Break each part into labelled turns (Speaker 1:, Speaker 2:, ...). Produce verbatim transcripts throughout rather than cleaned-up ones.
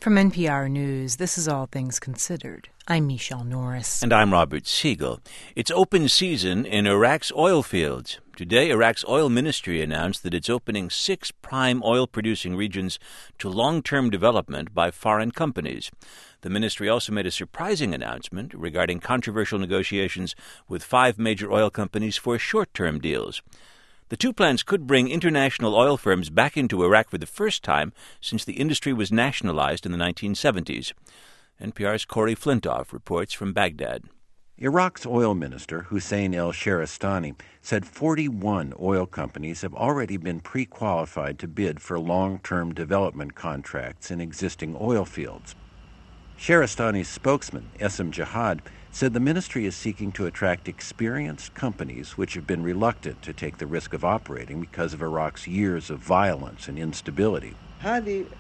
Speaker 1: From N P R News, this is All Things Considered. I'm Michelle Norris.
Speaker 2: And I'm Robert Siegel. It's open season in Iraq's oil fields. Today, Iraq's oil ministry announced that it's opening six prime oil-producing regions to long-term development by foreign companies. The ministry also made a surprising announcement regarding controversial negotiations with five major oil companies for short-term deals. The two plans could bring international oil firms back into Iraq for the first time since the industry was nationalized in the nineteen seventies. N P R's Corey Flintoff reports from Baghdad.
Speaker 3: Iraq's oil minister, Hussein el-Shahrastani, said forty-one oil companies have already been pre-qualified to bid for long-term development contracts in existing oil fields. Shahrastani's spokesman, Esam Jihad, said the ministry is seeking to attract experienced companies which have been reluctant to take the risk of operating because of Iraq's years of violence and instability.
Speaker 4: So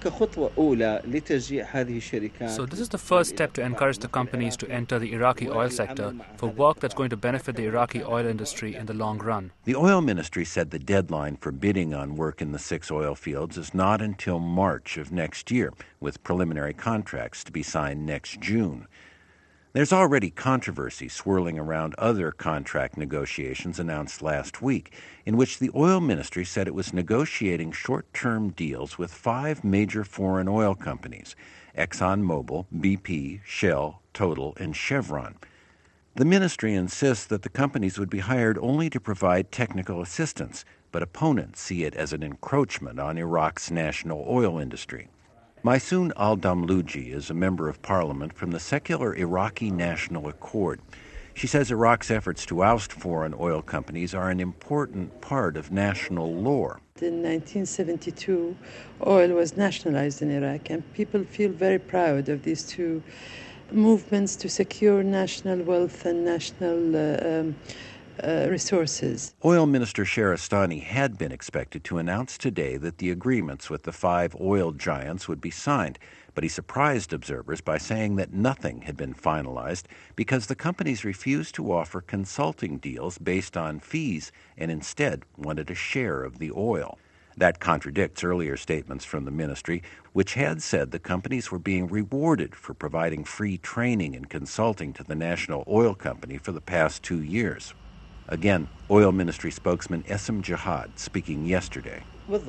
Speaker 4: this is the first step to encourage the companies to enter the Iraqi oil sector for work that's going to benefit the Iraqi oil industry in the long run.
Speaker 3: The oil ministry said the deadline for bidding on work in the six oil fields is not until March of next year, with preliminary contracts to be signed next June. There's already controversy swirling around other contract negotiations announced last week, in which the oil ministry said it was negotiating short-term deals with five major foreign oil companies, ExxonMobil, B P, Shell, Total, and Chevron. The ministry insists that the companies would be hired only to provide technical assistance, but opponents see it as an encroachment on Iraq's national oil industry. Maysoon al-Damluji is a member of parliament from the secular Iraqi National Accord. She says Iraq's efforts to oust foreign oil companies are an important part of national lore.
Speaker 5: In nineteen seventy-two, oil was nationalized in Iraq, and people feel very proud of these two movements to secure national wealth and national uh, um, Uh, resources.
Speaker 3: Oil Minister Shahrastani had been expected to announce today that the agreements with the five oil giants would be signed, but he surprised observers by saying that nothing had been finalized because the companies refused to offer consulting deals based on fees and instead wanted a share of the oil. That contradicts earlier statements from the ministry, which had said the companies were being rewarded for providing free training and consulting to the national oil company for the past two years. Again, oil ministry spokesman Esam Jihad speaking yesterday.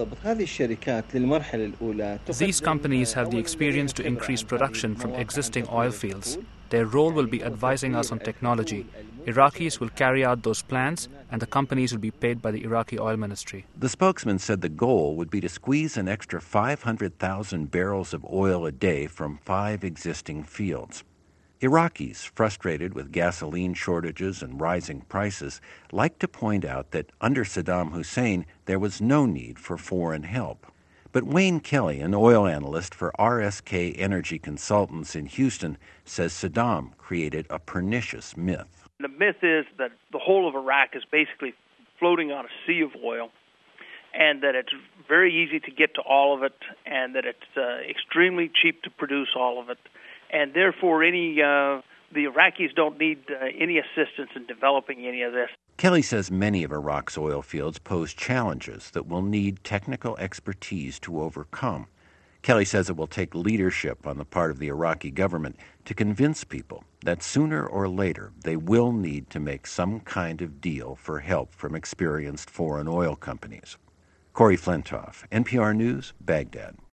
Speaker 4: These companies have the experience to increase production from existing oil fields. Their role will be advising us on technology. Iraqis will carry out those plans, and the companies will be paid by the Iraqi oil ministry.
Speaker 3: The spokesman said the goal would be to squeeze an extra five hundred thousand barrels of oil a day from five existing fields. Iraqis, frustrated with gasoline shortages and rising prices, like to point out that under Saddam Hussein there was no need for foreign help. But Wayne Kelly, an oil analyst for R S K Energy Consultants in Houston, says Saddam created a pernicious myth.
Speaker 6: The myth is that the whole of Iraq is basically floating on a sea of oil, and that it's very easy to get to all of it, and that it's uh, extremely cheap to produce all of it. And therefore, any uh, the Iraqis don't need uh, any assistance in developing any of this.
Speaker 3: Kelly says many of Iraq's oil fields pose challenges that will need technical expertise to overcome. Kelly says it will take leadership on the part of the Iraqi government to convince people that sooner or later they will need to make some kind of deal for help from experienced foreign oil companies. Corey Flintoff, N P R News, Baghdad.